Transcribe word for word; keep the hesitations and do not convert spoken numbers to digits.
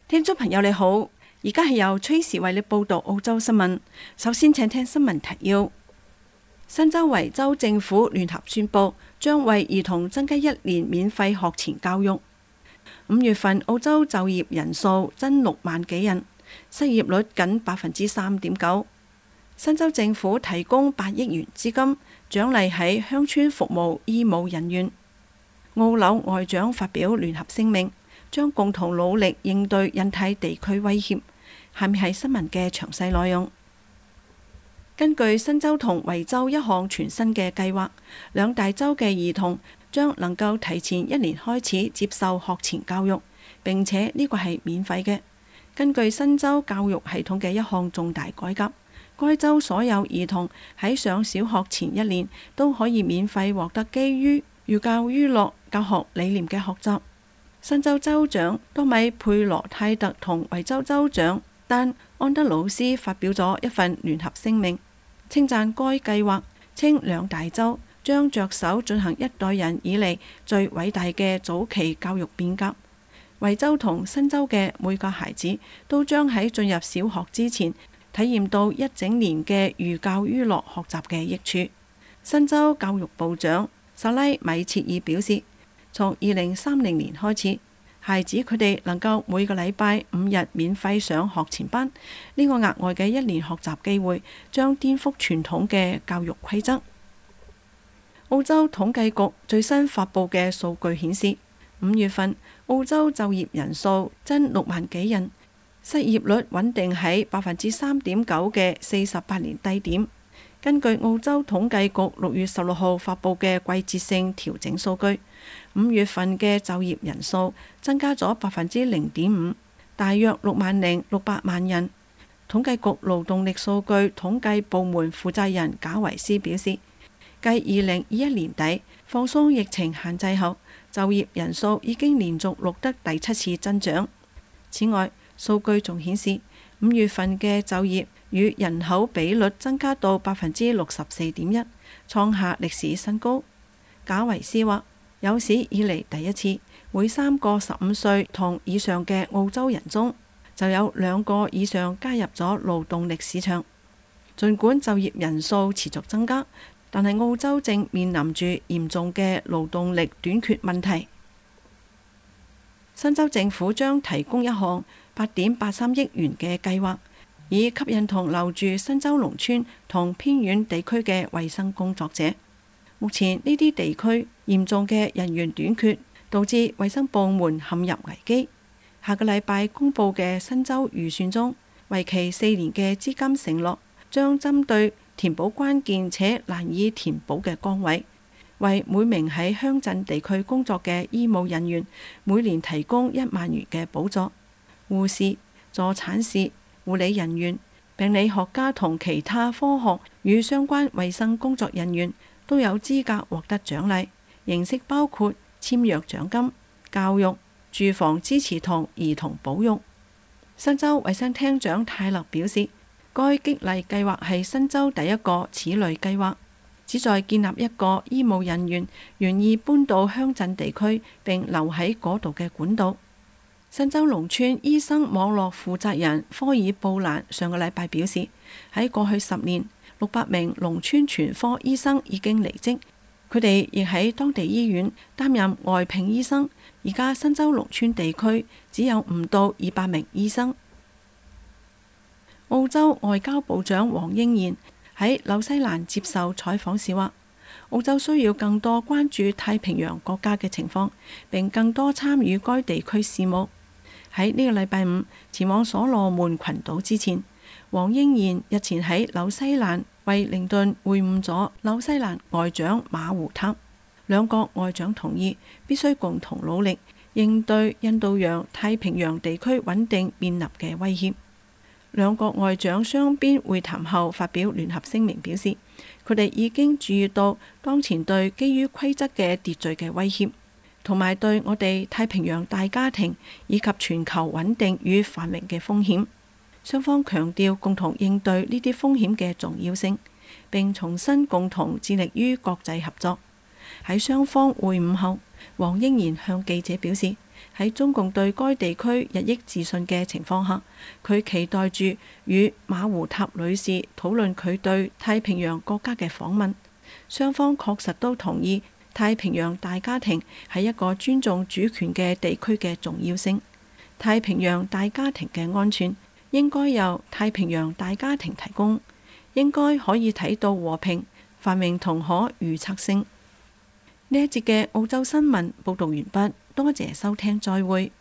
聽眾朋友你好，而家係由崔時為你報道澳洲新聞。首先請聽新聞提要。新州維州政府聯合宣布，將為兒童增加一年免費學前教育。五月份澳洲就業人數增六萬幾人，失業率僅百分之三點九。新州政府提供八億元資金，獎勵喺鄉村服務醫務人員。澳紐外長發表聯合聲明，將共同努力應對印太地區威脅。下面係新聞嘅詳細內容。根據新州同維州一項全新嘅計劃，兩大州嘅兒童將能夠提前一年開始接受學前教育，並且呢個係免費嘅。根據新州教育系統嘅一項重大改革，該州所有兒童喺上小學前一年都可以免費獲得基於寓教於樂教學理念嘅學習。新州州長多米佩羅泰特同維州州長丹安德魯斯發表咗一份聯合聲明，稱讚該計劃，稱兩大州將着手進行一代人以嚟最偉大嘅早期教育變革。維州同新州嘅每個孩子都將喺進入小學之前體驗到一整年嘅寓教於樂學習嘅益處。新州教育部長薩拉米切爾表示，從二零三零年開始，孩子佢哋能夠每個禮拜五日免費上學前班，呢個額外嘅一年學習機會將顛覆傳統嘅教育規則。澳洲統計局最新發佈嘅數據顯示，五月份澳洲就業人數增六萬幾人，失業率穩定喺百分之三點九嘅四十八年低點。根據澳洲統計局六月十六號發佈嘅季節性調整數據，五月份嘅就業人數增加咗百分之零點五，大約六萬零六百萬人。統計局勞動力數據統計部門負責人賈維斯表示，繼二零二一年底放鬆疫情限制後，就業人數已經連續錄得第七次增長。此外，數據仲顯示五月份嘅就業與人口比率增加到百分之六十四點一，創下歷史新高。賈維斯話，有史以嚟第一次，每三個十五歲同以上嘅澳洲人中就有兩個以上加入咗勞動力市場。儘管就業人數持續增加，但係澳洲正面臨住嚴重嘅勞動力短缺問題。新州政府將提供一項八點八三億元嘅計劃，以吸引同留住新州農村同偏遠地區嘅衛生工作者。目前呢啲地區嚴重嘅人員短缺，導致衛生部門陷入危機。下個禮拜公佈嘅新州預算中，為期四年嘅資金承諾，將針對填補關鍵且難以填補嘅崗位，為每名喺鄉鎮地區工作嘅醫務人員每年提供一萬元嘅補助。護士、助產士、護理人員、病理學家同其他科學與相關衛生工作人員都有資格獲得獎勵，形式包括簽約獎金、教育、住房支持同兒童保育。新州衛生廳長泰勒表示，該激勵計劃係新州第一個此類計劃，旨在建立一個醫務人員願意搬到鄉鎮地區並留喺嗰度嘅管道。新州農村醫生網絡負責人科爾布蘭上個禮拜表示，喺過去十年，六百名農村全科醫生已經離職，佢哋亦喺當地醫院擔任外聘醫生。而家新州農村地區只有唔到二百名醫生。澳洲外交部長黃英賢喺紐西蘭接受採訪時話，澳洲需要更多關注太平洋國家嘅情況，並更多參與該地區事務。喺呢個禮拜五前往所羅門群島之前，黃英賢日前喺紐西蘭惠靈頓會晤咗紐西蘭外長馬胡塔，兩國外長同意必須共同努力應對印度洋太平洋地區穩定面臨嘅威脅。兩國外長雙邊會談後發表聯合聲明，表示佢哋已經注意到當前對基於規則嘅秩序嘅威脅，同埋對我哋太平洋大家庭以及全球穩定與繁榮嘅風險。雙方強調共同應對呢啲風險嘅重要性，並重新共同致力於國際合作。喺雙方會晤後，黃英賢向記者表示， 喺中共對該地區日益自信嘅情況下，佢期待住與馬胡塔女士討論佢對太平洋國家嘅訪問。雙方確實都同意太平洋大家庭係一個尊重主權嘅地區嘅重要性。太平洋大家庭嘅安全應該由太平洋大家庭提供，應該可以睇到和平、繁榮同可預測性。呢一節嘅澳洲新聞報道完畢，多謝收聽，再會。